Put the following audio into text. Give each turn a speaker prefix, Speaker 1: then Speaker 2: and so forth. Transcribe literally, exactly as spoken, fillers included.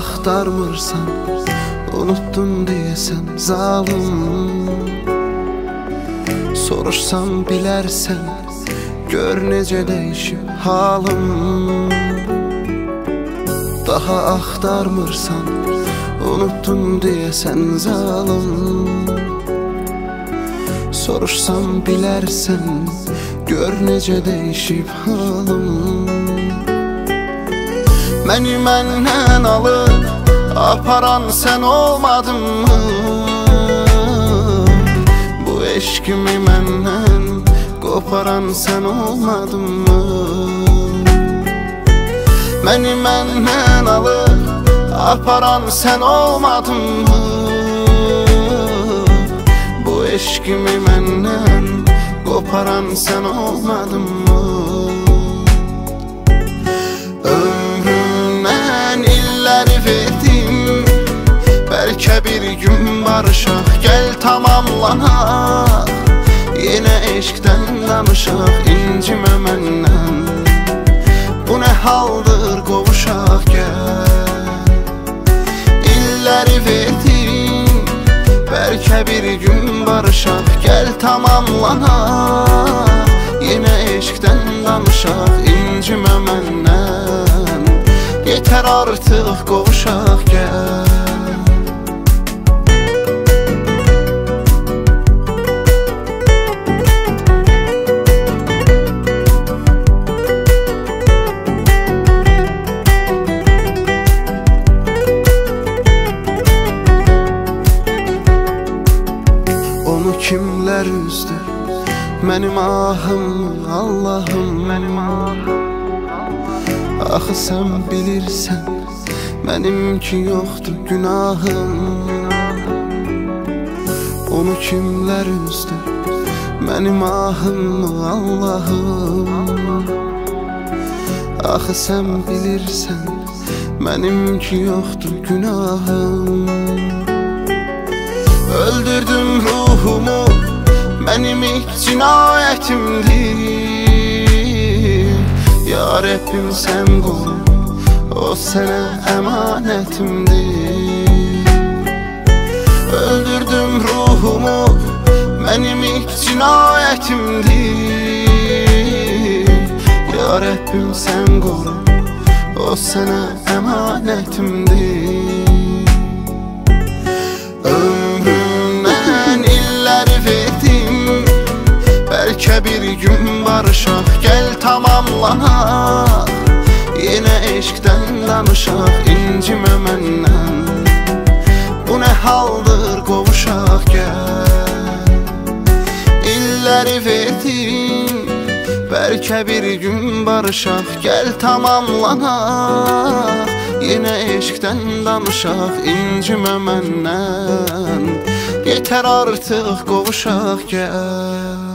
Speaker 1: axtarmırsan, unuttun deyəsən zalım. Soruşsam bilərsən, gör necə dəyişib halım. Daha axtarmırsan, unuttun deyəsən zalım. Soruşsam bilərsən, gör necə dəyişib halım. Məni məndən alıb aparan sən olmadın mı? Bu eşkimi məndən qoparan sən olmadın mı? Məni məndən alıb aparan sən olmadın mı? Bu eşkimi məndən qoparan sən olmadın mı? Ömrümdən illəri verdim, bəlkə bir gün barışaq, gəl tamamlanaq. Yenə eşqdən danışaq, incimə məndən. Bu nə haldır, qovuşaq, gəl. İlləri verdim, bəlkə bir gün barışaq, gəl tamamlanaq. Yenə eşqdən danışaq, incimə məndən. Yetər artıq, qovuşaq, gəl. Onu kimlər üzdü, mənim ahım, Allahım, mənim ahım. Axı sən bilirsən, mənimki yoxdur günahım. Onu kimlər üzdü, mənim ahım, Allahım. Axı sən bilirsən, mənimki yoxdur günahım. Öldürdüm ruhumu, mənim ilk cinayətimdir. Ya Rəbbim sən qoru, o sənə əmanətimdir. Öldürdüm ruhumu, mənim ilk cinayətimdir. Ya Rəbbim sən qoru, o sənə əmanətimdir. Bəlkə bir gün barışaq, gəl tamamlanaq. Yenə eşqdən danışaq, incimə məndən. Bu nə haldır, qovuşaq, gəl. İlləri verdim, bəlkə bir gün barışaq, gəl tamamlanaq. Yenə eşqdən danışaq, incimə məndən. Yetər artıq, qovuşaq, gəl.